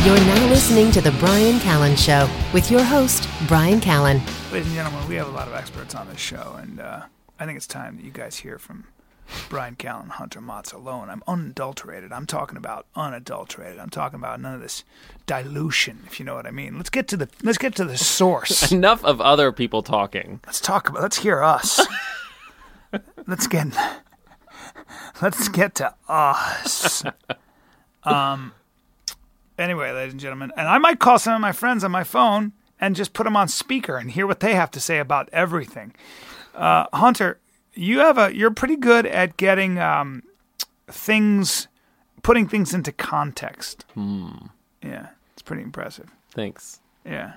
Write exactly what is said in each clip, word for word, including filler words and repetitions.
You're now listening to The Bryan Callen Show with your host, Bryan Callen. Ladies and gentlemen, we have a lot of experts on this show, and uh, I think it's time that you guys hear from Bryan Callen, Hunter Mazzalone. I'm unadulterated. I'm talking about unadulterated. I'm talking about none of this dilution, if you know what I mean. Let's get to the let's get to the source. Enough of other people talking. Let's talk about. Let's hear us. let's get. Let's get to us. Um. Anyway, ladies and gentlemen, and I might call some of my friends on my phone and just put them on speaker and hear what they have to say about everything. Uh, Hunter, you have a you're pretty good at getting um, things, putting things into context. Hmm. Yeah, it's pretty impressive. Thanks. Yeah.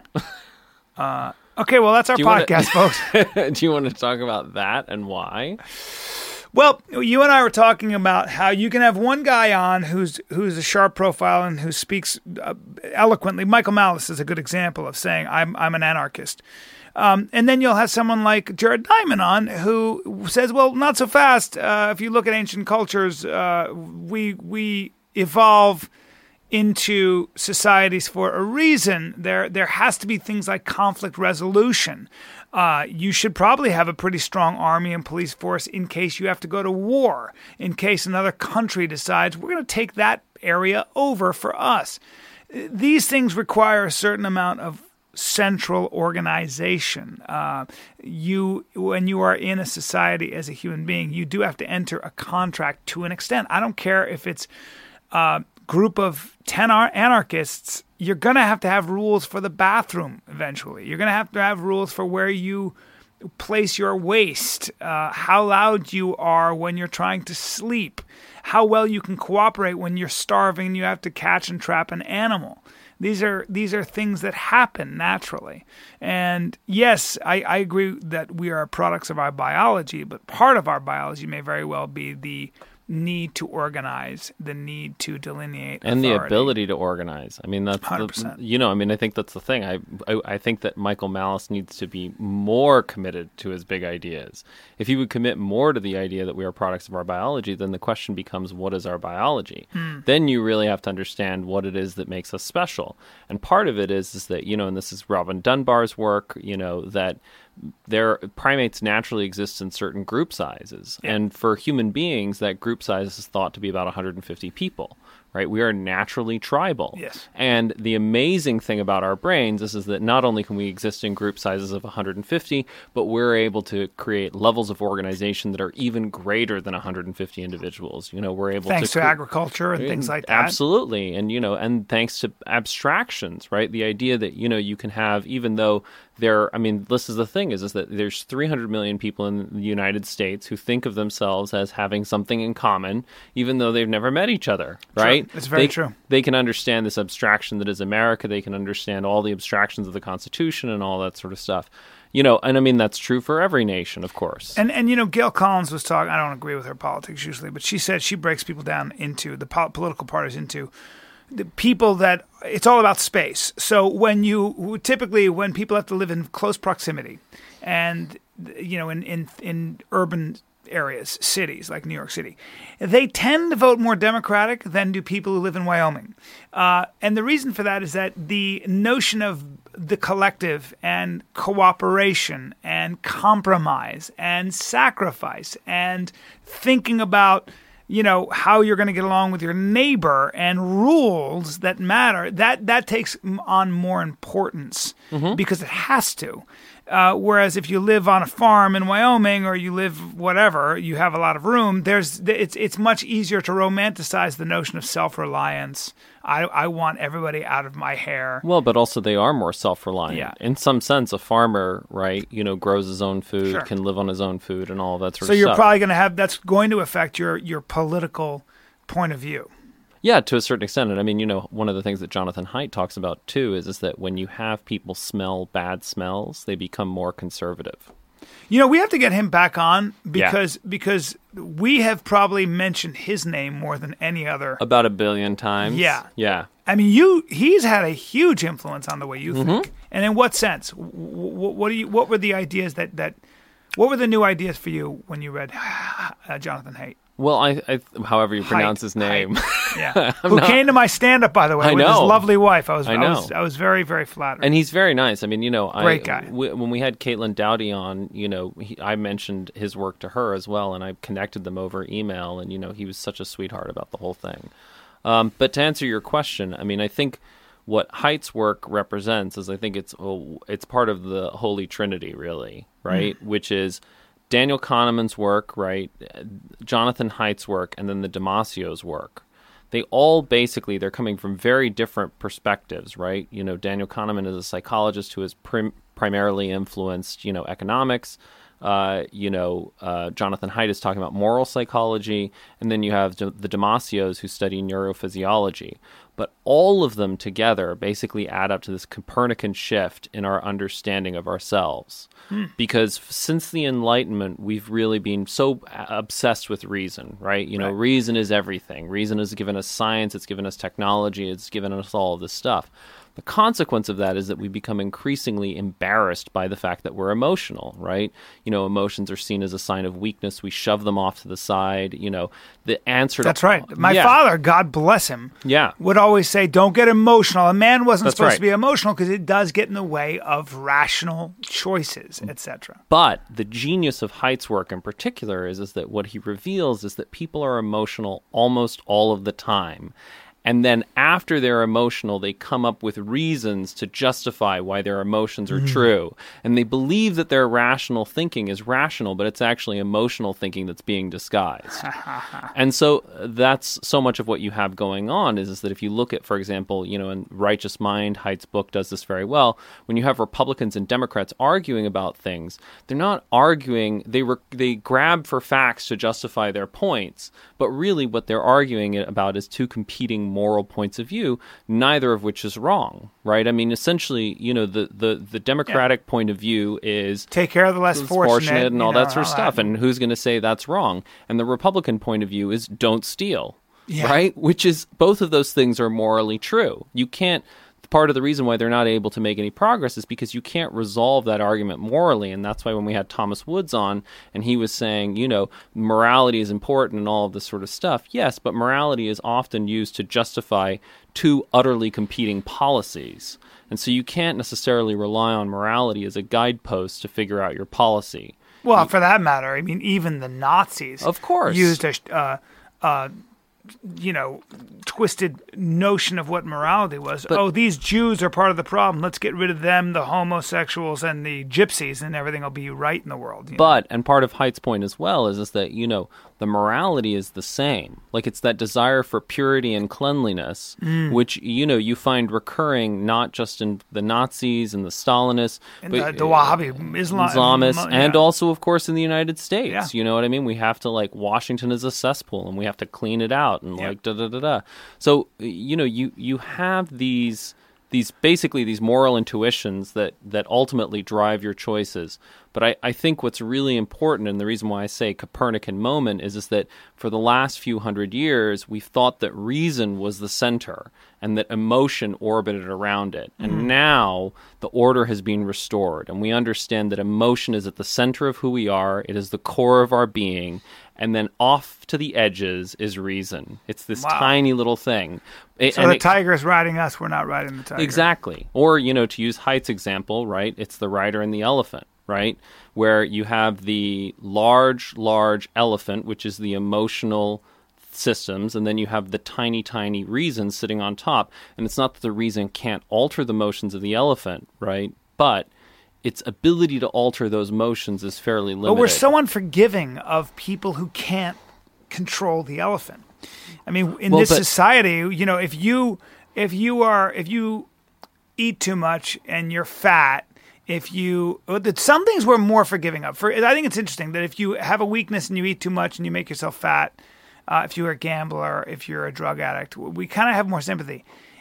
Uh, okay, well, that's our Do podcast, wanna, folks. Do you want to talk about that and why? Well, you and I were talking about how you can have one guy on who's who's a sharp profile and who speaks uh, eloquently. Michael Malice is a good example of saying, I'm I'm an anarchist. Um, and then you'll have someone like Jared Diamond on who says, well, not so fast. Uh, if you look at ancient cultures, uh, we we evolve into societies for a reason. There there has to be things like conflict resolution. Uh, you should probably have a pretty strong army and police force in case you have to go to war, in case another country decides we're going to take that area over for us. These things require a certain amount of central organization. Uh, you, when you are in a society as a human being, you do have to enter a contract to an extent. I don't care if it's a group of ten anarchists. You're going to have to have rules for the bathroom eventually. You're going to have to have rules for where you place your waste, uh, how loud you are when you're trying to sleep, how well you can cooperate when you're starving and you have to catch and trap an animal. These are these are things that happen naturally. And yes, I, I agree that we are products of our biology, but part of our biology may very well be the need to organize, the need to delineate and authority. The ability to organize. I mean, that's one hundred percent. The, you know, I mean, I think that's the thing. I, I I think that Michael Malice needs to be more committed to his big ideas. If he would commit more to the idea that we are products of our biology, then the question becomes, what is our biology? Mm. Then you really have to understand what it is that makes us special. And part of it is is that, you know, and this is Robin Dunbar's work, you know, that their primates naturally exist in certain group sizes. Yeah. And for human beings, that group size is thought to be about one hundred fifty people, right? We are naturally tribal. Yes. And the amazing thing about our brains is, is that not only can we exist in group sizes of one hundred fifty, but we're able to create levels of organization that are even greater than one hundred fifty individuals. You know, we're able thanks to... to cre- agriculture and things like that. Absolutely. And, you know, and thanks to abstractions, right? The idea that, you know, you can have, even though there, I mean, this is the thing, is, is that there's three hundred million people in the United States who think of themselves as having something in common, even though they've never met each other, right? True. It's very they, true. They can understand this abstraction that is America. They can understand all the abstractions of the Constitution and all that sort of stuff. You know, and I mean, that's true for every nation, of course. And, and you know, Gail Collins was talking, I don't agree with her politics usually, but she said she breaks people down into, the po- political parties into the people that, it's all about space. So when you, typically when people have to live in close proximity and, you know, in, in, in urban areas, cities like New York City, they tend to vote more Democratic than do people who live in Wyoming. Uh, and the reason for that is that the notion of the collective and cooperation and compromise and sacrifice and thinking about, you know, how you're going to get along with your neighbor and rules that matter, that that takes on more importance mm-hmm. because it has to. Uh, whereas if you live on a farm in Wyoming or you live whatever, you have a lot of room. There's it's it's much easier to romanticize the notion of self-reliance. I I want everybody out of my hair. Well, but also they are more self-reliant. Yeah. In some sense, a farmer, right, you know, grows his own food, Sure. can live on his own food and all that sort so of stuff. So you're probably going to have, that's going to affect your, your political point of view. Yeah, to a certain extent. And I mean, you know, one of the things that Jonathan Haidt talks about, too, is, is that when you have people smell bad smells, they become more conservative. You know, we have to get him back on because yeah. because we have probably mentioned his name more than any other. About a billion times. Yeah. Yeah. I mean, you he's had a huge influence on the way you mm-hmm. think. And in what sense? What, what do you? What were the ideas that, that What were the new ideas for you when you read uh, Jonathan Haidt? Well, I, I, however you pronounce Haidt, his name. Haidt. Yeah. Who not, came to my stand-up, by the way, I with know. his lovely wife. I was, I I, know. was, I was very, very flattered. And he's very nice. I mean, you know, Great I, guy. W- when we had Caitlin Dowdy on, you know, he, I mentioned his work to her as well, and I connected them over email, and, you know, he was such a sweetheart about the whole thing. Um, but to answer your question, I mean, I think what Haidt's work represents is I think it's oh, it's part of the Holy Trinity, really, right? Mm. Which is Daniel Kahneman's work, right? Jonathan Haidt's work, and then the Damasio's work. They all basically, they're coming from very different perspectives, right? You know, Daniel Kahneman is a psychologist who has prim- primarily influenced, you know, economics. Uh, you know, uh, Jonathan Haidt is talking about moral psychology, and then you have the Damasios who study neurophysiology. But all of them together basically add up to this Copernican shift in our understanding of ourselves. Hmm. Because since the Enlightenment, we've really been so obsessed with reason, right? You know, right. Reason is everything. Reason has given us science, it's given us technology, it's given us all of this stuff. The consequence of that is that we become increasingly embarrassed by the fact that we're emotional, right? You know, emotions are seen as a sign of weakness. We shove them off to the side. You know, the answer to... That's right. My yeah. father, God bless him, yeah. would always say, don't get emotional. A man wasn't That's supposed right. to be emotional because it does get in the way of rational choices, et cetera. But the genius of Haidt's work in particular is, is that what he reveals is that people are emotional almost all of the time. And then after they're emotional, they come up with reasons to justify why their emotions are mm. true. And they believe that their rational thinking is rational, but it's actually emotional thinking that's being disguised. And so that's so much of what you have going on is, is that if you look at, for example, you know, in Righteous Mind, Haidt's book does this very well. When you have Republicans and Democrats arguing about things, they're not arguing, they re- they grab for facts to justify their points, but really what they're arguing about is two competing moral points of view, neither of which is wrong, right? I mean, essentially, you know, the the, the Democratic yeah. point of view is take care of the less fortunate, fortunate and all know, that sort of stuff. That. And who's going to say that's wrong? And the Republican point of view is don't steal, yeah. right? Which is both of those things are morally true. You can't. Part of the reason why they're not able to make any progress is because you can't resolve that argument morally. And that's why when we had Thomas Woods on and he was saying, you know, morality is important and all of this sort of stuff. Yes, but morality is often used to justify two utterly competing policies. And so you can't necessarily rely on morality as a guidepost to figure out your policy. Well, you, for that matter, I mean, even the Nazis of course. used a... Uh, uh, you know, twisted notion of what morality was. But, oh, these Jews are part of the problem. Let's get rid of them, the homosexuals and the gypsies, and everything will be right in the world. You but, know? and part of Haidt's point as well is, is that, you know, the morality is the same. Like, it's that desire for purity and cleanliness, mm. which, you know, you find recurring not just in the Nazis and the Stalinists, and but the, the Wahhabi Islam, Islamists, yeah. and also, of course, in the United States. Yeah. You know what I mean? We have to, like, Washington is a cesspool, and we have to clean it out, and, yeah. like, da-da-da-da. So, you know, you, you have these... These basically these moral intuitions that, that ultimately drive your choices. But I, I think what's really important, and the reason why I say Copernican moment, is, is that for the last few hundred years, we've thought that reason was the center and that emotion orbited around it. And mm-hmm. now the order has been restored, and we understand that emotion is at the center of who we are. It is the core of our being. And then off to the edges is reason. It's this wow. tiny little thing. It, so and the it, tiger is riding us, we're not riding the tiger. Exactly. Or, you know, to use Haidt's example, right, it's the rider and the elephant, right, where you have the large, large elephant, which is the emotional systems, and then you have the tiny, tiny reason sitting on top. And it's not that the reason can't alter the motions of the elephant, right, but its ability to alter those motions is fairly limited. But we're so unforgiving of people who can't control the elephant. I mean, in well, this but, society, you know, if you if you are if you eat too much and you're fat, if you some things we're more forgiving of. For I think it's interesting that if you have a weakness and you eat too much and you make yourself fat, uh, if you're a gambler, if you're a drug addict, we kind of have more sympathy.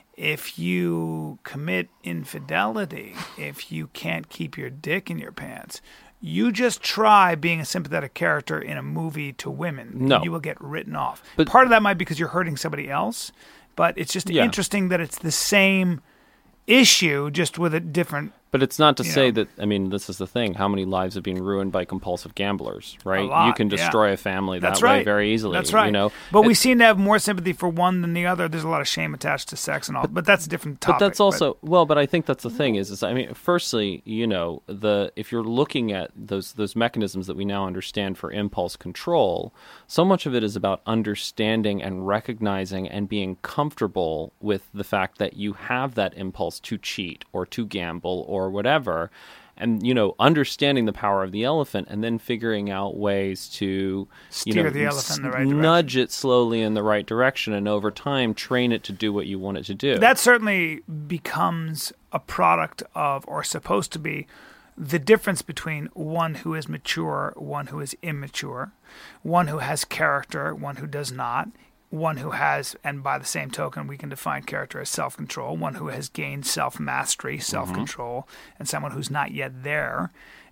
If you commit infidelity, if you can't keep your dick in your pants, you just try being a sympathetic character in a movie to women. No. You will get written off. But part of that might be because you're hurting somebody else, but it's just yeah. interesting that it's the same issue, just with a different But it's not to You say know. that, I mean, this is the thing. How many lives have been ruined by compulsive gamblers, right? A lot, you can destroy yeah. a family that That's way right. very easily. That's right. You know? But we It- seem to have more sympathy for one than the other. There's a lot of shame attached to sex and all. But, that's a different topic. But that's also well. But I think that's the thing is, is I mean, firstly, you know, the if you're looking at those those mechanisms that we now understand for impulse control, so much of it is about understanding and recognizing and being comfortable with the fact that you have that impulse to cheat or to gamble or whatever. And, you know, understanding the power of the elephant and then figuring out ways to, Steer you know, the elephant in the right nudge it slowly in the right direction and over time train it to do what you want it to do. That certainly becomes a product of, or supposed to be, the difference between one who is mature, one who is immature, one who has character, one who does not, one who has, and by the same token, we can define character as self-control, one who has gained self-mastery, self-control, mm-hmm. and someone who's not yet there.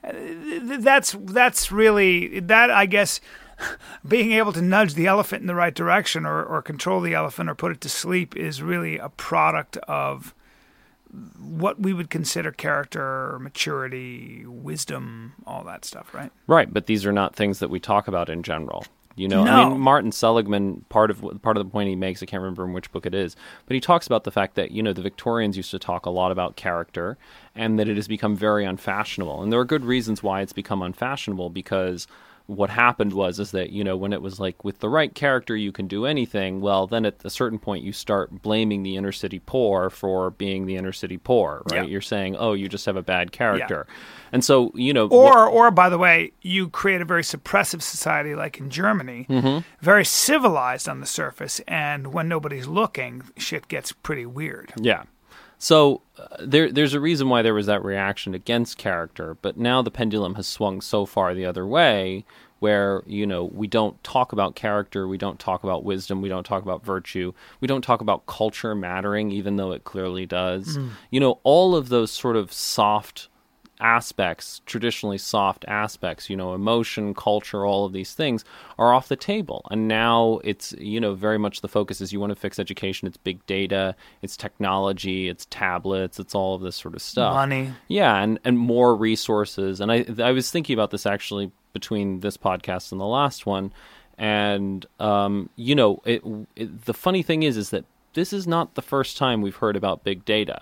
That's that's really, that I guess, being able to nudge the elephant in the right direction or, or control the elephant or put it to sleep is really a product of what we would consider character, maturity, wisdom, all that stuff, right? Right, but these are not things that we talk about in general. You know, No. I mean, Martin Seligman, part of part of the point he makes, I can't remember in which book it is, but he talks about the fact that, you know, the Victorians used to talk a lot about character and that it has become very unfashionable. And there are good reasons why it's become unfashionable, because what happened was is that, you know, when it was like with the right character you can do anything, well, then at a certain point you start blaming the inner city poor for being the inner city poor, right? Yeah. You're saying, oh, you just have a bad character. And so, you know... Or, or by the way, you create a very suppressive society like in Germany, mm-hmm. very civilized on the surface, and when nobody's looking, shit gets pretty weird. Yeah. So uh, there, there's a reason why there was that reaction against character, but now the pendulum has swung so far the other way where, you know, we don't talk about character, we don't talk about wisdom, we don't talk about virtue, we don't talk about culture mattering, even though it clearly does. Mm. You know, all of those sort of soft aspects, traditionally soft aspects, you know, emotion, culture, all of these things are off the table. And now it's, you know, very much the focus is you want to fix education. It's big data, it's technology, it's tablets, it's all of this sort of stuff. Money. Yeah, and, and more resources. And I I was thinking about this actually between this podcast and the last one. And, um, you know, it, it, the funny thing is, is that this is not the first time we've heard about big data.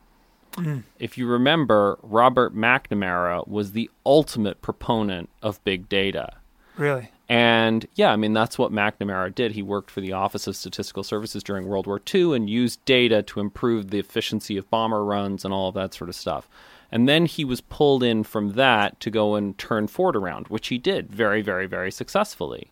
Mm. If you remember, Robert McNamara was the ultimate proponent of big data. Really? And, yeah, I mean, that's what McNamara did. He worked for the Office of Statistical Services during World War Two and used data to improve the efficiency of bomber runs and all of that sort of stuff. And then he was pulled in from that to go and turn Ford around, which he did very, very, very successfully.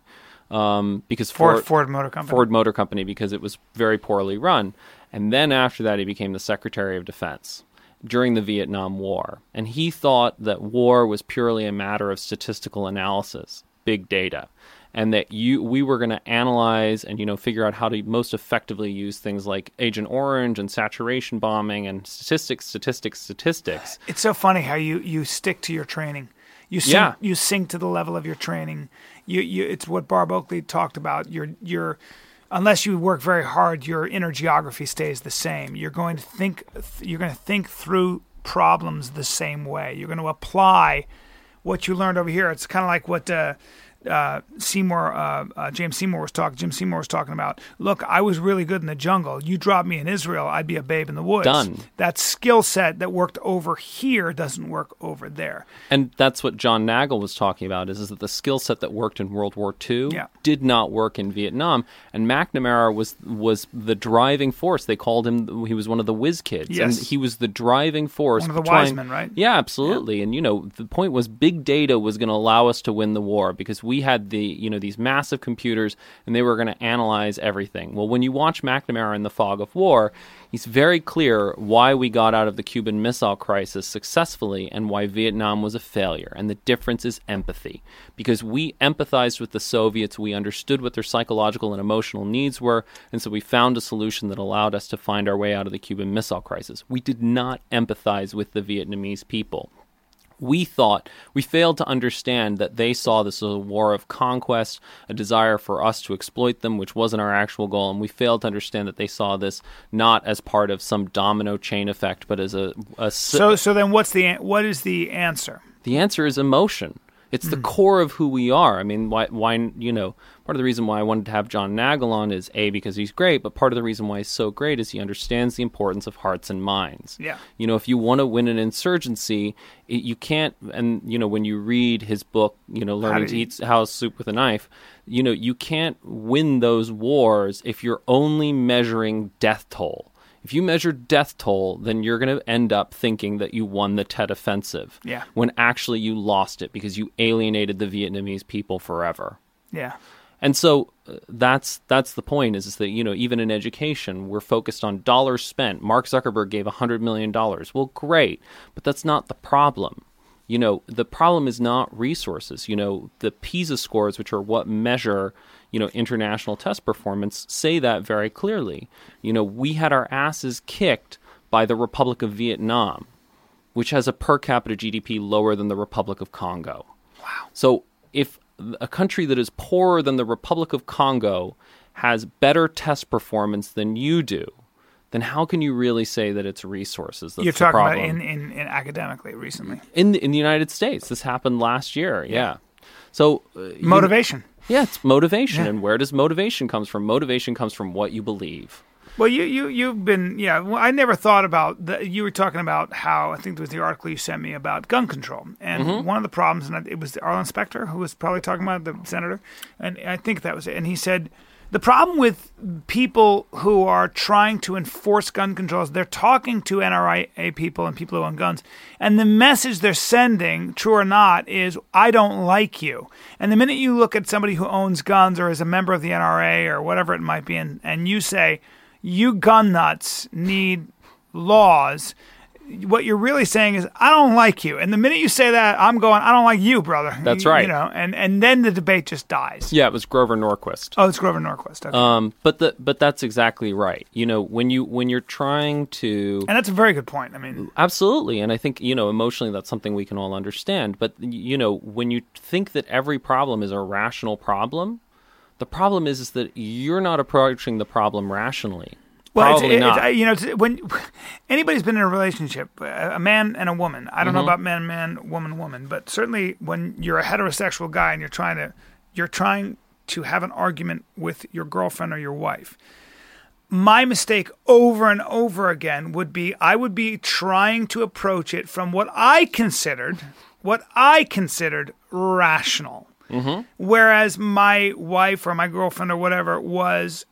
Um, because Ford, Ford, Ford Motor Company. Ford Motor Company, because it was very poorly run. And then after that, he became the Secretary of Defense during the Vietnam War. And he thought that war was purely a matter of statistical analysis, big data, and that you we were going to analyze and, you know, figure out how to most effectively use things like Agent Orange and saturation bombing and statistics, statistics, statistics. It's so funny how you, you stick to your training. You sink, Yeah. you sink to the level of your training. You, you, it's what Barb Oakley talked about. Your, your, unless you work very hard, your inner geography stays the same. You're going to think, you're going to think through problems the same way. You're going to apply what you learned over here. It's kind of like what uh, uh, Seymour, uh, uh, James Seymour was talking. Jim Seymour was talking about. Look, I was really good in the jungle. You dropped me in Israel, I'd be a babe in the woods. Done. That skill set that worked over here doesn't work over there. And that's what John Nagel was talking about, is, is that the skill set that worked in World War Two Yeah. did not work in Vietnam. And McNamara was was the driving force. They called him, he was one of the whiz kids. Yes. And he was the driving force. One of the trying- wise men, right? Yeah, absolutely. And, you know, the point was big data was going to allow us to win the war because we had the, you know, these massive computers and they were going to analyze everything. Well, when you watch McNamara in The Fog of War, he's very clear why we got out of the Cuban Missile Crisis successfully and why Vietnam was a failure. And the difference is empathy. Because we empathized with the Soviets, we understood what their psychological and emotional needs were, and so we found a solution that allowed us to find our way out of the Cuban Missile Crisis. We did not empathize with the Vietnamese people. We thought, we failed to understand that they saw this as a war of conquest, a desire for us to exploit them, which wasn't our actual goal. And we failed to understand that they saw this not as part of some domino chain effect, but as a... a so so then what's the what is the answer? The answer is emotion. It's the mm. core of who we are. I mean, why, why, you know, part of the reason why I wanted to have John Nagel on is, A, because he's great, but part of the reason why he's so great is he understands the importance of hearts and minds. Yeah. You know, if you want to win an insurgency, it, you can't, and, you know, when you read his book, you know, Learning to Eat How's Soup with a Knife, you know, you can't win those wars if you're only measuring death toll. If you measure death toll, then you're going to end up thinking that you won the Tet Offensive. Yeah. When actually you lost it because you alienated the Vietnamese people forever. Yeah. And so uh, that's that's the point, is, is that, you know, even in education, we're focused on dollars spent. Mark Zuckerberg gave one hundred million dollars. Well, great, but that's not the problem. You know, the problem is not resources. You know, the PISA scores, which are what measure, you know, international test performance, say that very clearly. You know, we had our asses kicked by the Republic of Vietnam, which has a per capita G D P lower than the Republic of Congo. Wow. So if a country that is poorer than the Republic of Congo has better test performance than you do, then how can you really say that it's resources? That's You're talking the problem. about in, in, in academically recently. In the, in the United States. This happened last year, yeah. yeah. So uh, motivation. You, yeah, it's motivation. Yeah. And where does motivation comes from? Motivation comes from what you believe. Well, you, you, you've been, yeah, well, I never thought about, the, you were talking about how, I think it was the article you sent me about gun control. And mm-hmm. one of the problems, and it was Arlen Specter who was probably talking about, the senator, and I think that was it. And he said, the problem with people who are trying to enforce gun controls, they're talking to N R A people and people who own guns, and the message they're sending, true or not, is, I don't like you. And the minute you look at somebody who owns guns or is a member of the N R A or whatever it might be, and, and you say, you gun nuts need laws, what you're really saying is, I don't like you. And the minute you say that, I'm going, I don't like you, brother. That's you, right. You know, and, and then the debate just dies. Yeah, it was Grover Norquist. Oh, it's Grover Norquist. Okay. Um, but the but that's exactly right. You know, when you when you're trying to, and that's a very good point. I mean, absolutely. And I think, you know, emotionally, that's something we can all understand. But you know, when you think that every problem is a rational problem, the problem is is that you're not approaching the problem rationally. Well, Probably it's, not. It's, you know, it's, when anybody's been in a relationship, a man and a woman. I don't mm-hmm. know about man, man, woman, woman, but certainly when you're a heterosexual guy and you're trying to, you're trying to have an argument with your girlfriend or your wife. My mistake over and over again would be I would be trying to approach it from what I considered, what I considered rational, mm-hmm. whereas my wife or my girlfriend or whatever was.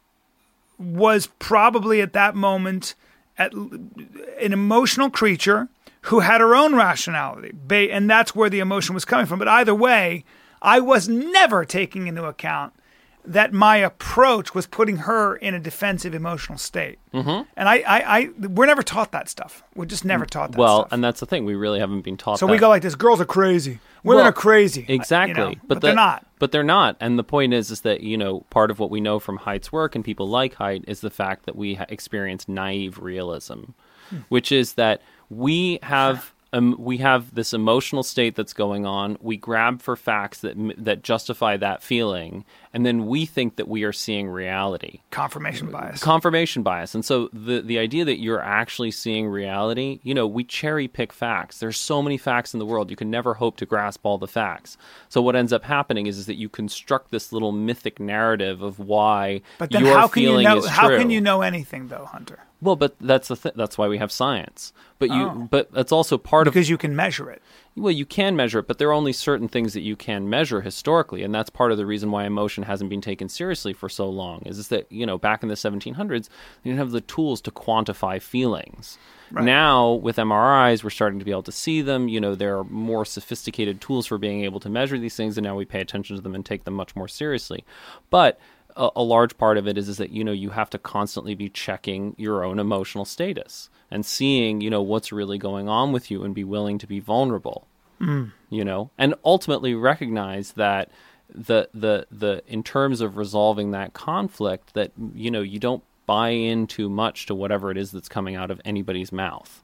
was probably at that moment at an emotional creature who had her own rationality. And that's where the emotion was coming from. But either way, I was never taking into account that my approach was putting her in a defensive emotional state. Mm-hmm. And I, I, I, we're never taught that stuff. We're just never taught that well, stuff. Well, and that's the thing. We really haven't been taught so that. So we go like this, girls are crazy. Women well, are crazy. Exactly. You know, but, but the, they're not. But they're not. And the point is, is that, you know, part of what we know from Haidt's work and people like Haidt is the fact that we ha- experience naive realism, hmm. which is that we have... Um, we have this emotional state that's going on. We grab for facts that that justify that feeling, and then we think that we are seeing reality. Confirmation bias. Confirmation bias. And so the the idea that you're actually seeing reality, you know, we cherry pick facts. There's so many facts in the world. You can never hope to grasp all the facts. So what ends up happening is, is that you construct this little mythic narrative of why but then your how can feeling you know, is how true. How can you know anything, though, Hunter? Well, but that's the th- that's why we have science. But you, oh. but that's also part because of because you can measure it. Well, you can measure it, but there are only certain things that you can measure historically, and that's part of the reason why emotion hasn't been taken seriously for so long. Is, is that you know back in the seventeen hundreds, you didn't have the tools to quantify feelings. Right. Now, with M R Is, we're starting to be able to see them. You know, there are more sophisticated tools for being able to measure these things, and now we pay attention to them and take them much more seriously. But a, a large part of it is, is that, you know, you have to constantly be checking your own emotional status and seeing, you know, what's really going on with you and be willing to be vulnerable, mm. you know, and ultimately recognize that the, the, the, in terms of resolving that conflict, that, you know, you don't buy in too much to whatever it is that's coming out of anybody's mouth.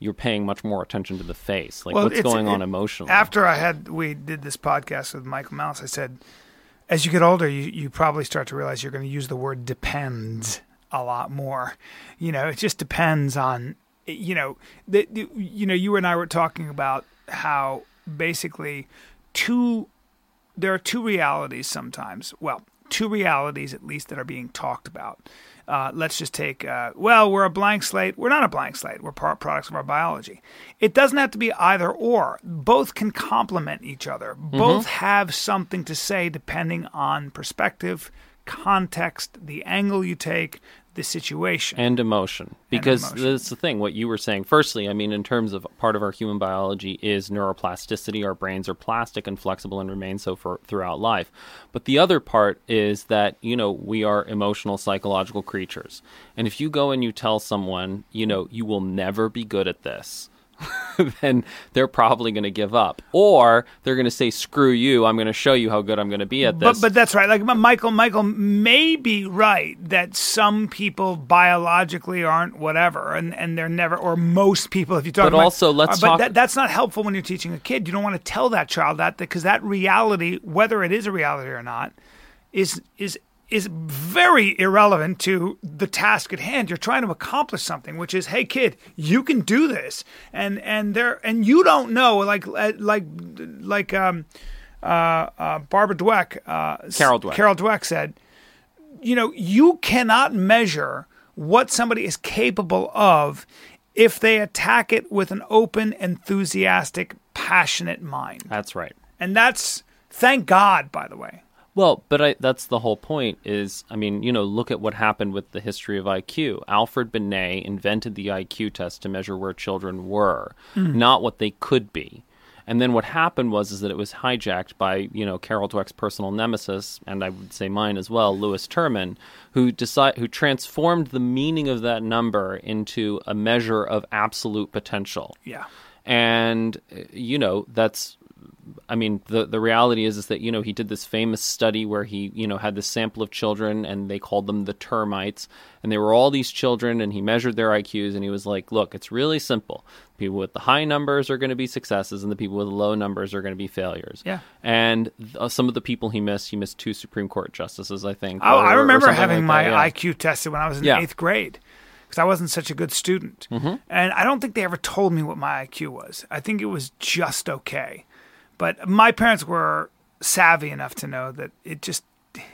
you're paying much more attention to the face. Like, Well, what's it's- going on it- emotionally? After I had we did this podcast with Michael Malice, I said, as you get older, you, you probably start to realize you're going to use the word depends a lot more. You know, it just depends on, you know, the, the, you know, you and I were talking about how basically two, there are two realities sometimes. Well, two realities at least that are being talked about. Uh, let's just take, uh, well, we're a blank slate. We're not a blank slate. We're part products of our biology. It doesn't have to be either or. Both can complement each other. Mm-hmm. Both have something to say depending on perspective, context, the angle you take, the situation. And emotion. Because and emotion. That's the thing, what you were saying. Firstly, I mean, in terms of part of our human biology is neuroplasticity. Our brains are plastic and flexible and remain so for throughout life. But the other part is that, you know, we are emotional, psychological creatures. And if you go and you tell someone, you know, you will never be good at this, then they're probably going to give up. Or they're going to say, screw you, I'm going to show you how good I'm going to be at this. But, but that's right. Like Michael, Michael may be right that some people biologically aren't whatever, and, and they're never, or most people, if you talk But about, also, let's but talk- that, that's not helpful when you're teaching a kid. You don't want to tell that child that, because that reality, whether it is a reality or not, is is is very irrelevant to the task at hand. You're trying to accomplish something, which is, hey kid, you can do this, and and there and you don't know, like like like um, uh, uh, Barbara Dweck, uh, Carol Dweck. Carol Dweck said, you know, you cannot measure what somebody is capable of if they attack it with an open, enthusiastic, passionate mind. That's right. And that's, thank God, by the way. Well, but I, that's the whole point is, I mean, you know, look at what happened with the history of I Q. Alfred Binet invented the I Q test to measure where children were, mm. not what they could be. And then what happened was is that it was hijacked by, you know, Carol Dweck's personal nemesis, and I would say mine as well, Lewis Terman, who decide, who transformed the meaning of that number into a measure of absolute potential. Yeah. And, you know, that's... I mean, the the reality is is that, you know, he did this famous study where he, you know, had this sample of children and they called them the termites. And they were all these children and he measured their I Qs and he was like, look, it's really simple. People with the high numbers are going to be successes and the people with the low numbers are going to be failures. Yeah. And th- some of the people he missed, he missed two Supreme Court justices, I think. Oh, or, I remember or having like my that, yeah. I Q tested when I was in Yeah. eighth grade, because I wasn't such a good student. Mm-hmm. And I don't think they ever told me what my I Q was. I think it was just okay. But my parents were savvy enough to know that it just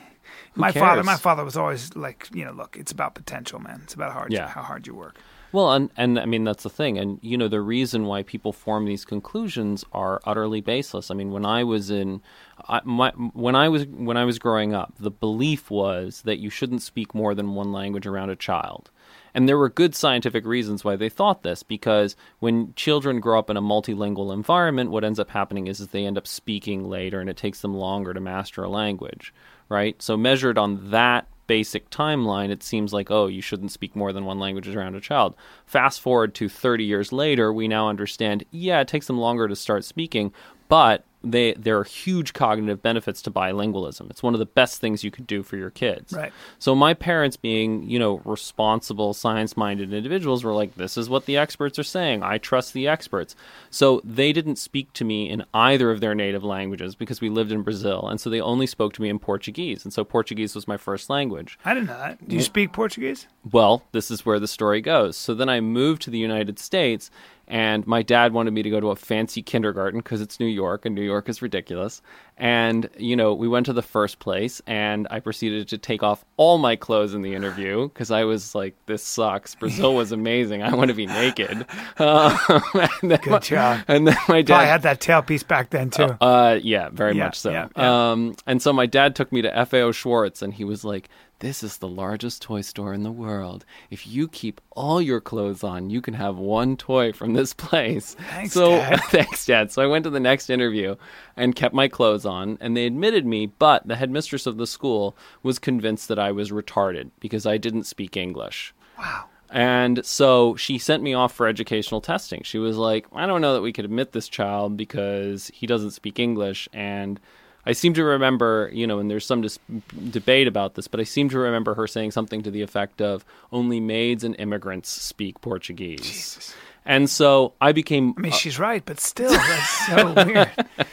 my cares? father my father was always like, you know, look, it's about potential, man. It's about hard Yeah. how hard you work. Well, and, and I mean, that's the thing. And, you know, the reason why people form these conclusions are utterly baseless. I mean, when I was in, I, my, when I was when I was growing up, the belief was that you shouldn't speak more than one language around a child. And there were good scientific reasons why they thought this, because when children grow up in a multilingual environment, what ends up happening is, is they end up speaking later and it takes them longer to master a language, right? So measured on that basic timeline, it seems like, oh, you shouldn't speak more than one language around a child. Fast forward to thirty years later, we now understand, yeah, it takes them longer to start speaking, but they there are huge cognitive benefits to bilingualism. It's one of the best things you could do for your kids. Right. So my parents, being, you know, responsible, science-minded individuals, were like, this is what the experts are saying. I trust the experts. So they didn't speak to me in either of their native languages because we lived in Brazil. And so they only spoke to me in Portuguese. And so Portuguese was my first language. I didn't know that. Do you speak Portuguese? Well, this is where the story goes. So then I moved to the United States, and my dad wanted me to go to a fancy kindergarten because it's New York, and New York is ridiculous. And, you know, we went to the first place, and I proceeded to take off all my clothes in the interview because I was like, this sucks. Brazil was amazing. I want to be naked. Um, and then Good my, job. And then my dad... I had that tailpiece back then, too. Uh, uh, yeah, very Yeah, much so. yeah, yeah. Um, and so my dad took me to F A O Schwartz, and he was like, this is the largest toy store in the world. If you keep all your clothes on, you can have one toy from this place. Thanks, so, Dad. Thanks, Dad. So I went to the next interview and kept my clothes on, and they admitted me, but the headmistress of the school was convinced that I was retarded because I didn't speak English. Wow. And so she sent me off for educational testing. She was like, I don't know that we could admit this child because he doesn't speak English. And I seem to remember, you know, and there's some dis- debate about this, but I seem to remember her saying something to the effect of only maids and immigrants speak Portuguese. Jesus. And so I became... I mean, she's right, but still, that's so weird.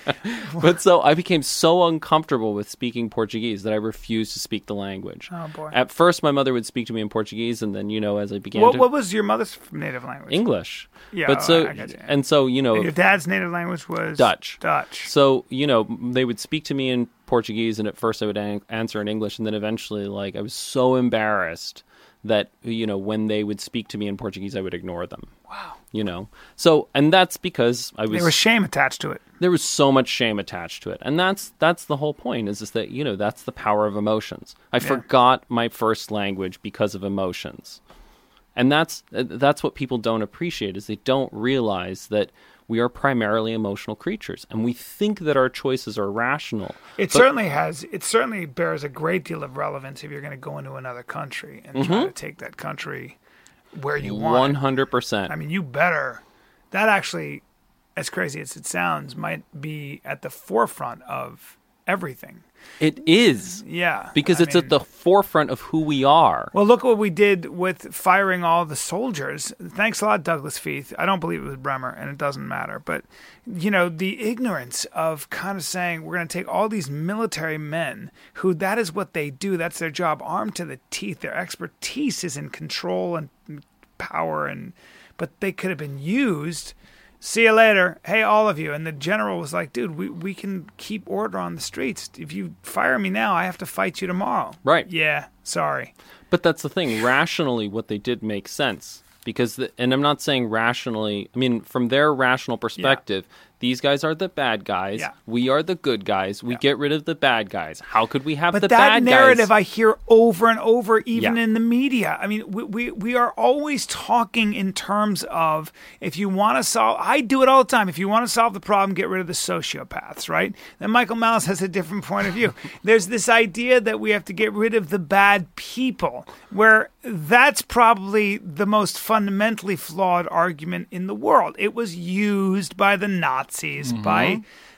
But so I became so uncomfortable with speaking Portuguese that I refused to speak the language. Oh, boy. At first, my mother would speak to me in Portuguese, and then, you know, as I began What, to... what was your mother's native language? English. Yeah, but oh, so, I got you. And so, you know... And your dad's native language was? Dutch. Dutch. So, you know, they would speak to me in Portuguese, and at first I would an- answer in English, and then eventually, like, I was so embarrassed that, you know, when they would speak to me in Portuguese, I would ignore them. Wow. You know? So, and that's because I was... There was shame attached to it. There was so much shame attached to it. And that's that's the whole point, is, is that, you know, that's the power of emotions. I Yeah. forgot my first language because of emotions. And that's that's what people don't appreciate, is they don't realize that we are primarily emotional creatures, and we think that our choices are rational. It but- certainly has. It certainly bears a great deal of relevance if you're going to go into another country and Mm-hmm. try to take that country where you want. one hundred percent. I mean, you better. That actually, as crazy as it sounds, might be at the forefront of everything. It is. Yeah, Because I it's mean- at the forefront of who we are. Well, look what we did with firing all the soldiers. Thanks a lot, Douglas Feith. I don't believe it was Bremer, and it doesn't matter. But, you know, the ignorance of kind of saying we're going to take all these military men who that is what they do. That's their job, armed to the teeth. Their expertise is in control and power, and but they could have been used. See you later. Hey, all of you. And the general was like, dude, we, we can keep order on the streets. If you fire me now, I have to fight you tomorrow. Right. Yeah, sorry. But that's the thing. Rationally, what they did make sense. Because, the, and I'm not saying rationally, I mean, from their rational perspective, these guys are the bad guys. Yeah. We are the good guys. We Yeah. get rid of the bad guys. How could we have But the that bad narrative guys? I hear over and over, even Yeah. in the media. I mean, we, we we are always talking in terms of if you want to solve. I do it all the time. If you want to solve the problem, get rid of the sociopaths, right? Then Michael Malice has a different point of view. There's this idea that we have to get rid of the bad people, where that's probably the most fundamentally flawed argument in the world. It was used by the Nazis, by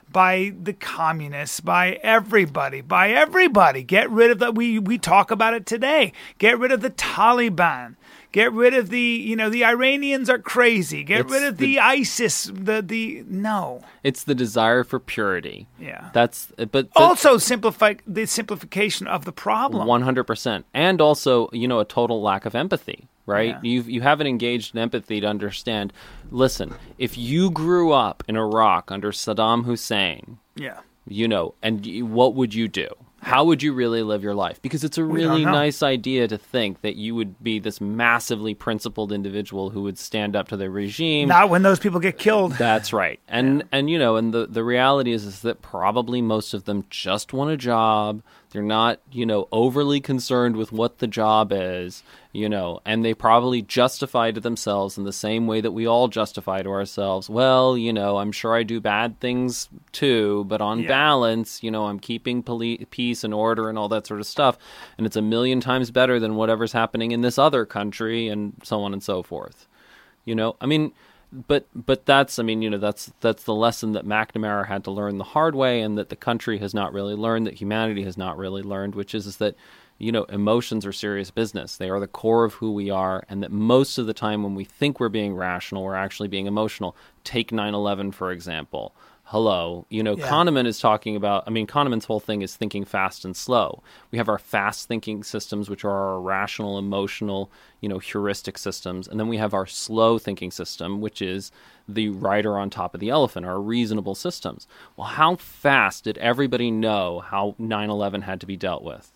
by the communists, by everybody, by everybody. Get rid of that. We we talk about it today. Get rid of the Taliban. Get rid of the, you know, the Iranians are crazy. Get It's rid of the, the- ISIS. The the no. It's the desire for purity. Yeah. That's, but, but Also simplify the simplification of the problem. one hundred percent. And also, you know, a total lack of empathy, right? Yeah. You've, you haven't engaged in empathy to understand, listen, if you grew up in Iraq under Saddam Hussein, Yeah. you know, and you, what would you do? How would you really live your life? Because it's a don't really know. nice idea to think that you would be this massively principled individual who would stand up to the regime. Not when those people get killed. That's right. And and you know, and the, the reality is is that probably most of them just want a job. They're not, you know, overly concerned with what the job is, you know, and they probably justify to themselves in the same way that we all justify to ourselves. Well, you know, I'm sure I do bad things too, but on Yeah. balance, you know, I'm keeping poli- peace and order and all that sort of stuff. And it's a million times better than whatever's happening in this other country and so on and so forth. You know, I mean, But but that's I mean you know that's that's the lesson that McNamara had to learn the hard way, and that the country has not really learned, that humanity has not really learned, which is, is that you know emotions are serious business. They are the core of who we are, and that most of the time when we think we're being rational, we're actually being emotional. Take nine eleven for example. Hello, you know, Yeah. Kahneman is talking about, I mean, Kahneman's whole thing is thinking fast and slow. We have our fast thinking systems, which are our rational, emotional, you know, heuristic systems. And then we have our slow thinking system, which is the rider on top of the elephant, our reasonable systems. Well, how fast did everybody know how nine eleven had to be dealt with?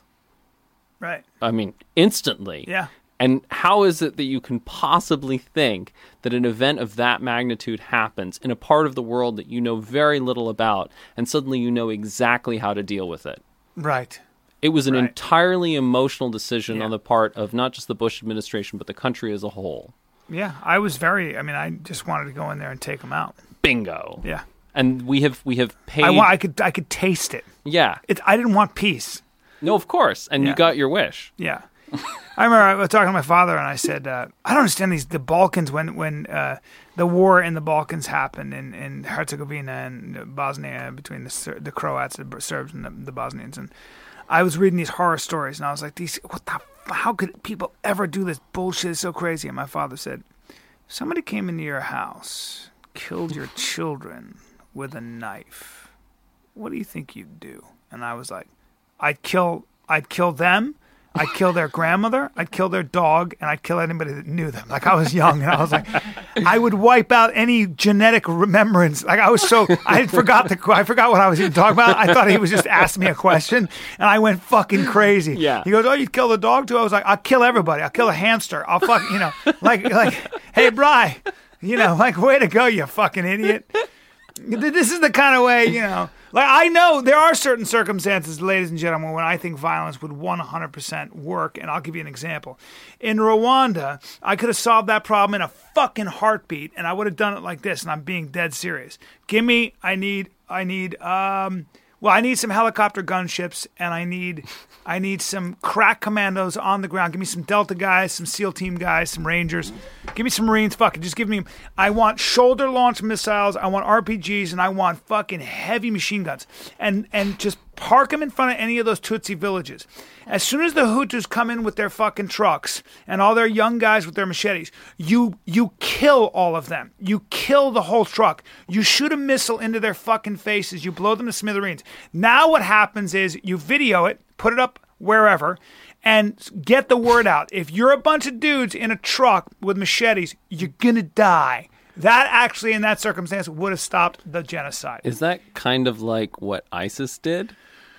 Right. I mean, instantly. Yeah. And how is it that you can possibly think that an event of that magnitude happens in a part of the world that you know very little about, and suddenly you know exactly how to deal with it? Right. It was an Right. entirely emotional decision Yeah. on the part of not just the Bush administration, but the country as a whole. Yeah. I was very. I mean, I just wanted to go in there and take them out. Bingo. Yeah. And we have we have paid. I want. I could. I could taste it. yeah. It's. I didn't want peace. No, of course. And Yeah. you got your wish. Yeah. I remember I was talking to my father and I said, uh, I don't understand these the Balkans when when uh, the war in the Balkans happened in, in Herzegovina and Bosnia between the Ser- the Croats, the Serbs, and the, the Bosnians, and I was reading these horror stories and I was like, these what the how could people ever do this bullshit? It's so crazy. And my father said, somebody came into your house, killed your children with a knife, what do you think you'd do? And I was like, I'd kill, I'd kill them. I'd kill their grandmother, I'd kill their dog, and I'd kill anybody that knew them. Like, I was young, and I was like, I would wipe out any genetic remembrance. Like, I was so, I forgot the, I forgot what I was even talking about. I thought he was just asking me a question, and I went fucking crazy. Yeah. He goes, oh, you'd kill the dog too? I was like, I'll kill everybody. I'll kill a hamster. I'll fuck, you know, like, like, hey, Bri, you know, like, way to go, you fucking idiot. This is the kind of way, you know. Like, I know there are certain circumstances, ladies and gentlemen, when I think violence would one hundred percent work, and I'll give you an example. In Rwanda, I could have solved that problem in a fucking heartbeat, and I would have done it like this, and I'm being dead serious. Give me, I need, I need, um, well, I need some helicopter gunships, and I need, I need some crack commandos on the ground. Give me some Delta guys, some SEAL team guys, some Rangers. Give me some Marines. Fuck it. Just give me, I want shoulder-launched missiles. I want R P Gs, and I want fucking heavy machine guns. And and just park them in front of any of those Tutsi villages. As soon as the Hutus come in with their fucking trucks and all their young guys with their machetes, you you kill all of them. You kill the whole truck. You shoot a missile into their fucking faces. You blow them to smithereens. Now what happens is you video it, put it up wherever, and get the word out. If you're a bunch of dudes in a truck with machetes, you're going to die. That actually, in that circumstance, would have stopped the genocide. Is that kind of like what ISIS did?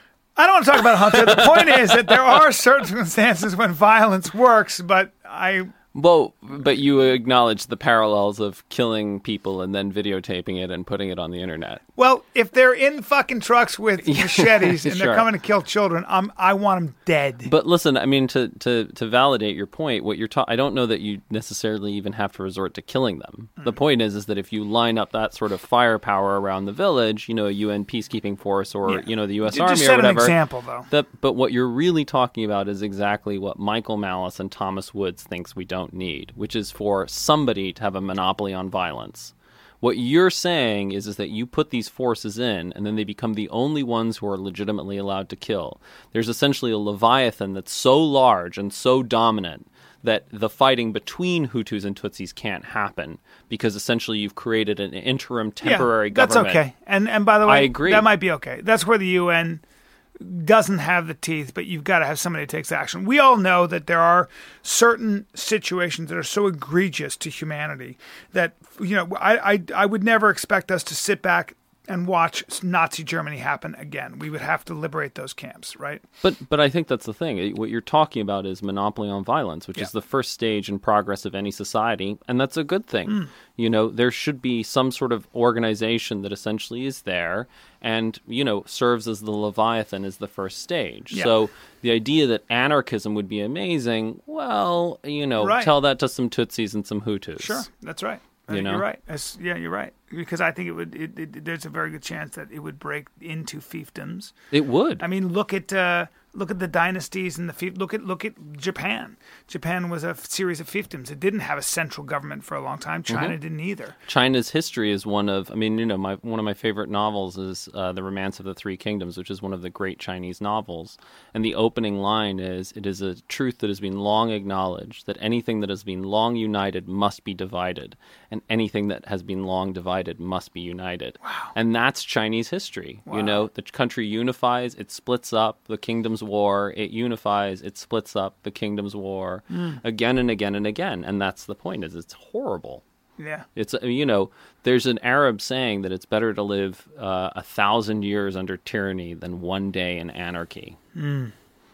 I don't want to talk about Hunter. The point is that there are circumstances when violence works, but I... Well, but you acknowledge the parallels of killing people and then videotaping it and putting it on the internet. Well, if they're in fucking trucks with machetes and Sure. they're coming to kill children, I'm, I want them dead. But listen, I mean, to, to, to validate your point, what you're ta- I don't know that you necessarily even have to resort to killing them. Mm. The point is, is that if you line up that sort of firepower around the village, you know, a U N peacekeeping force or, Yeah. you know, the U S You Army just or set whatever. an example, though. The, but what you're really talking about is exactly what Michael Malice and Thomas Woods thinks we don't need, which is for somebody to have a monopoly on violence. What you're saying is, is that you put these forces in, and then they become the only ones who are legitimately allowed to kill. There's essentially a Leviathan that's so large and so dominant that the fighting between Hutus and Tutsis can't happen because essentially you've created an interim temporary yeah, that's government. That's okay. And and by the way, I agree. That might be okay. That's where the U N doesn't have the teeth, but you've got to have somebody who takes action. We all know that there are certain situations that are so egregious to humanity that, you know, I, I, I would never expect us to sit back and watch Nazi Germany happen again. We would have to liberate those camps, right? But but I think that's the thing. What you're talking about is monopoly on violence, which yeah. is the first stage in progress of any society, and that's a good thing. Mm. You know, there should be some sort of organization that essentially is there and, you know, serves as the Leviathan as the first stage. Yeah. So the idea that anarchism would be amazing, well, you know, right. tell that to some Tutsis and some Hutus. Sure, that's right. You know? You're right. That's, yeah, you're right. Because I think it would. It, it, there's a very good chance that it would break into fiefdoms. It would. I mean, look at uh, look at the dynasties and the fief- look at look at Japan. Japan was a f- series of fiefdoms. It didn't have a central government for a long time. China mm-hmm. didn't either. China's history is one of. I mean, you know, my one of my favorite novels is uh, The Romance of the Three Kingdoms, which is one of the great Chinese novels. And the opening line is, "It is a truth that has been long acknowledged that anything that has been long united must be divided, and anything that has been long divided must be united." Wow. And that's Chinese history. Wow. You know, the country unifies, it splits up, the kingdom's war, it unifies, it splits up, the kingdom's war, mm. again and again and again. And that's the point, is it's horrible. Yeah. It's, you know, there's an Arab saying that it's better to live uh, a thousand years under tyranny than one day in anarchy. Mm.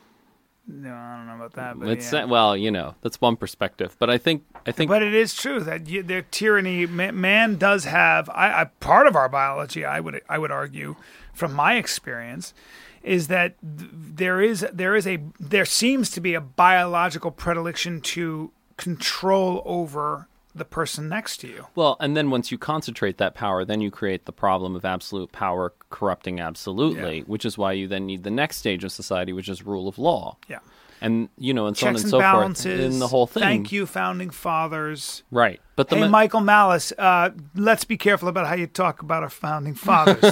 No, I don't know about that. But it's yeah. well, you know, that's one perspective. But I think, I think, but it is true that you, their tyranny, man, man does have. I, I part of our biology. I would, I would argue, from my experience, is that th- there is there is a there seems to be a biological predilection to control over the person next to you. Well, and then once you concentrate that power, then you create the problem of absolute power corrupting absolutely, yeah. which is why you then need the next stage of society, which is rule of law. Yeah. And, you know, and Checks so on and, and so balances, forth in the whole thing. Thank you, founding fathers. Right. But the hey, ma- Michael Malice, uh, let's be careful about how you talk about our founding fathers.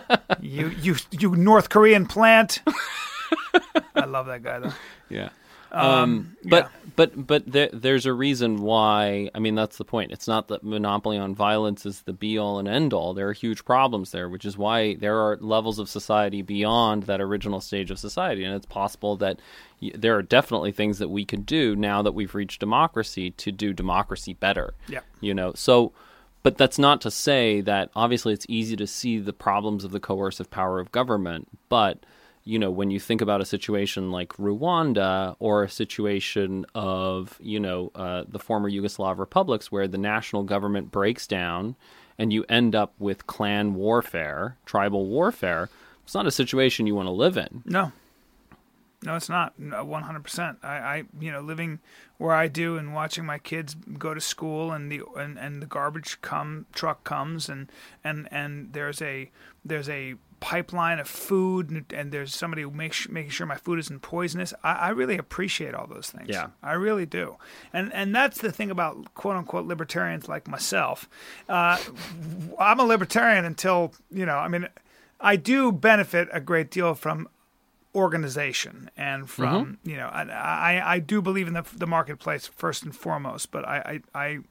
you, you, you North Korean plant. I love that guy, though. Yeah. Um, but yeah. but but there, there's a reason why. I mean, that's the point. It's not that monopoly on violence is the be all and end all. There are huge problems there, which is why there are levels of society beyond that original stage of society, and it's possible that y- there are definitely things that we could do now that we've reached democracy to do democracy better. Yeah, you know, so. But that's not to say that obviously it's easy to see the problems of the coercive power of government, but you know, when you think about a situation like Rwanda or a situation of, you know, uh, the former Yugoslav republics where the national government breaks down and you end up with clan warfare, tribal warfare, it's not a situation you want to live in. No. No, it's not. No, one hundred percent. I, I, you know, living where I do and watching my kids go to school and the and, and the garbage come truck comes and, and, and there's a there's a pipeline of food and, and there's somebody who makes making sure my food isn't poisonous. I, I really appreciate all those things. Yeah, I really do. And and that's the thing about quote unquote libertarians like myself. Uh, I'm a libertarian until, you know, I mean, I do benefit a great deal from organization and from, mm-hmm. you know, I, I I do believe in the the marketplace first and foremost, but I I. I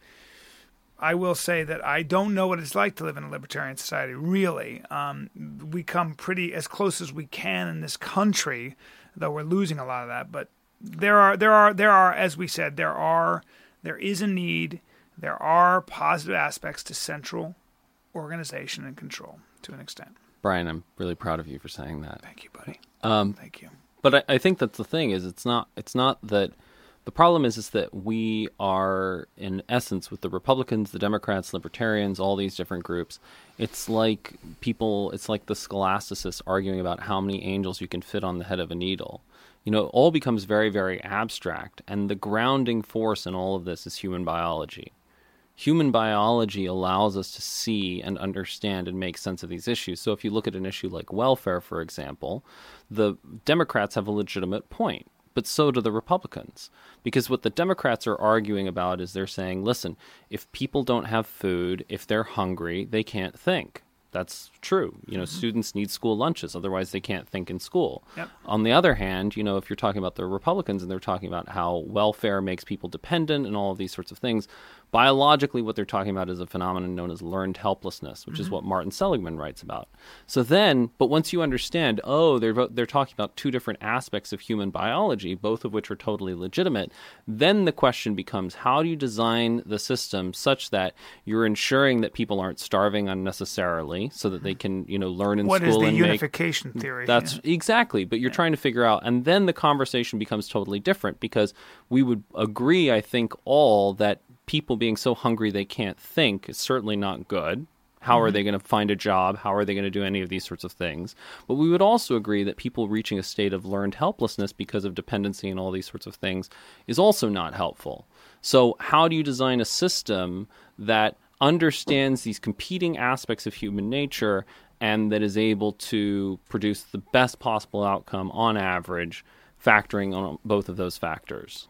I will say that I don't know what it's like to live in a libertarian society, really. Um, we come pretty as close as we can in this country, though we're losing a lot of that. But there are, there are, there are, as we said, there are, there is a need. There are positive aspects to central organization and control to an extent. Brian, I'm really proud of you for saying that. Thank you, buddy. Um, Thank you. But I, I think that's the thing is it's not, it's not that. The problem is, is that we are, in essence, with the Republicans, the Democrats, Libertarians, all these different groups, it's like people, it's like the scholasticists arguing about how many angels you can fit on the head of a needle. You know, it all becomes very, very abstract, and the grounding force in all of this is human biology. Human biology allows us to see and understand and make sense of these issues. So if you look at an issue like welfare, for example, the Democrats have a legitimate point. But so do the Republicans, because what the Democrats are arguing about is they're saying, listen, if people don't have food, if they're hungry, they can't think. That's true. You know, mm-hmm. students need school lunches, otherwise they can't think in school. Yep. On the other hand, you know, if you're talking about the Republicans and they're talking about how welfare makes people dependent and all of these sorts of things, biologically what they're talking about is a phenomenon known as learned helplessness, which mm-hmm. is what Martin Seligman writes about. So then, but once you understand, oh, they're they're talking about two different aspects of human biology, both of which are totally legitimate, then the question becomes, how do you design the system such that you're ensuring that people aren't starving unnecessarily so that they can, you know, learn in what school is the and unification make, theory? That's yeah. exactly, but you're yeah. trying to figure out, and then the conversation becomes totally different because we would agree, I think, all that people being so hungry they can't think is certainly not good. How mm-hmm. are they going to find a job? How are they going to do any of these sorts of things? But we would also agree that people reaching a state of learned helplessness because of dependency and all these sorts of things is also not helpful. So how do you design a system that understands these competing aspects of human nature and that is able to produce the best possible outcome on average, factoring on both of those factors?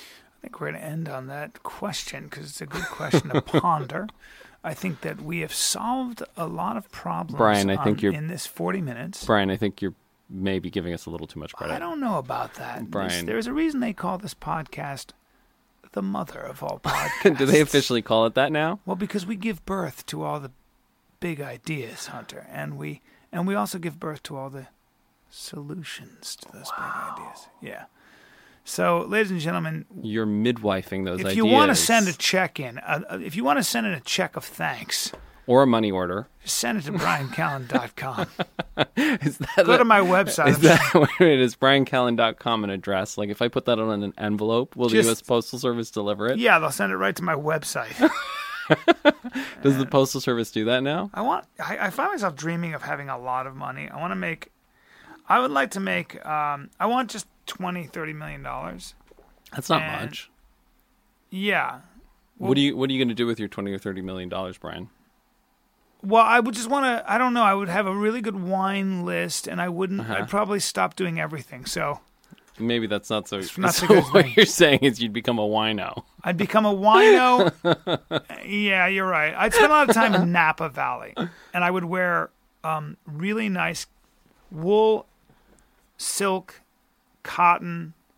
I think we're going to end on that question because it's a good question to ponder. I think that we have solved a lot of problems Brian, I think on, you're, in this forty minutes. Brian, I think you're maybe giving us a little too much credit. I don't know about that. Brian. There's, there's a reason they call this podcast the mother of all podcasts. Do they officially call it that now? Well, because we give birth to all the big ideas, Hunter, and we and we also give birth to all the solutions to those wow. big ideas. Yeah. So, ladies and gentlemen, you're midwifing those if ideas. If you want to send a check in, uh, if you want to send in a check of thanks, or a money order, send it to brian callen dot com. Is that Go a, to my website. Is that what it is? brian callen dot com an address? Like if I put that on an envelope, will Just, the U S Postal Service deliver it? Yeah, they'll send it right to my website. Does the Postal Service do that now? I want. I, I find myself dreaming of having a lot of money. I want to make. I would like to make. Um, I want just twenty, thirty million dollars. That's not and, much. Yeah. Well, what do you What are you going to do with your twenty or thirty million dollars, Brian? Well, I would just want to. I don't know. I would have a really good wine list, and I wouldn't. Uh-huh. I'd probably stop doing everything. So maybe that's not so. It's not so so what you're saying is you'd become a wino. I'd become a wino. Yeah, you're right. I'd spend a lot of time in Napa Valley, and I would wear um, really nice wool, silk, cotton,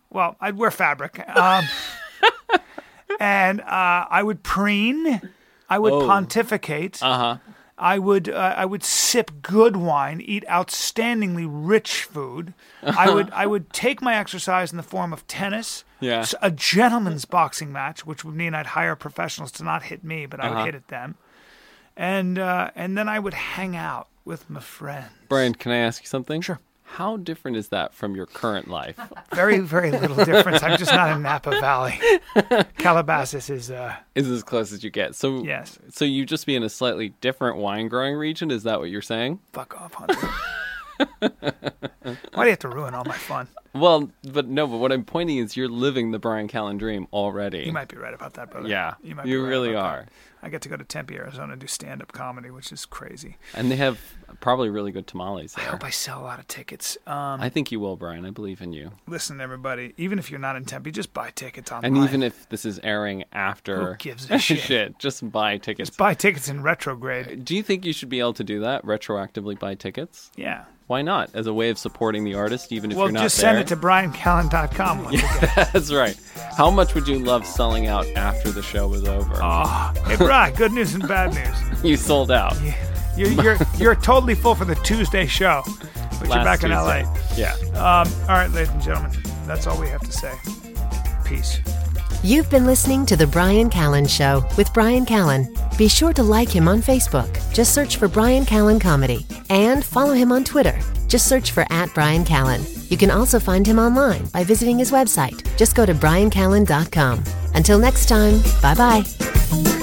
Well, I'd wear fabric. Um, and uh, I would preen. I would Oh. pontificate. Uh-huh. I would uh, I would sip good wine, eat outstandingly rich food. I would I would take my exercise in the form of tennis, Yeah. s- a gentleman's boxing match, which would mean I'd hire professionals to not hit me, but I Uh-huh. would hit at them, and uh, and then I would hang out with my friends. Brian, can I ask you something? Sure. How different is that from your current life? Very very little difference. I'm just not in Napa Valley. Calabasas is uh, Is as close as you get. So Yes. So you just be in a slightly different wine growing region? Is that what you're saying? fuck off, Hunter. Why do you have to ruin all my fun? Well, but no, but what I'm pointing is you're living the Brian Callen dream already. You might be right about that, brother. Yeah, you, might you be right really about are. that. I get to go to Tempe, Arizona, and do stand-up comedy, which is crazy. And they have probably really good tamales I there. hope I sell a lot of tickets. Um, I think you will, Brian. I believe in you. listen, everybody, even if you're not in Tempe, just buy tickets online. And even if this is airing after... Who gives a shit? Just buy tickets. Buy tickets in retrograde. Do you think you should be able to do that? Retroactively buy tickets? Yeah. Why not? As a way of supporting the artist, even if Well, you're not just there? send it to brian callen dot com. once again. That's right. How much would you love selling out after the show was over? Oh, hey, Brian, good news and bad news. You sold out. You're, you're, you're totally full for the Tuesday show, but you're Last back in L A. Tuesday. Yeah. Um, all right, ladies and gentlemen, that's all we have to say. Peace. You've been listening to The Brian Callen Show with Brian Callen. Be sure to like him on Facebook. Just search for Brian Callen Comedy. And follow him on Twitter. Just search for at Brian Callen. You can also find him online by visiting his website. Just go to brian callen dot com. Until next time, bye-bye.